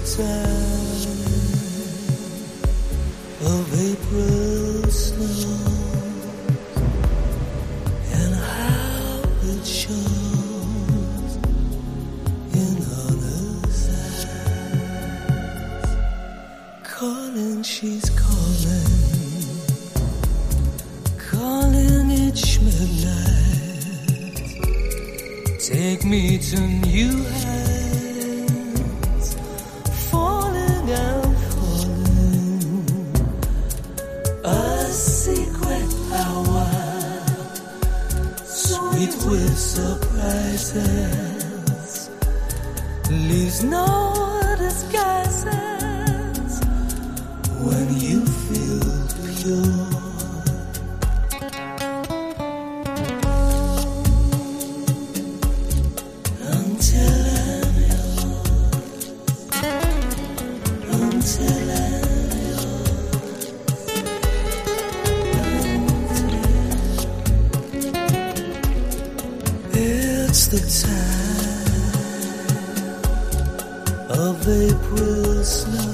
time of April snow, and how it shows in others' eyes. Calling, she's calling each midnight. Take me to new heights, falling and falling. A secret power, sweet with surprises, leaves no disguises when you feel pure. It's the time of April snow.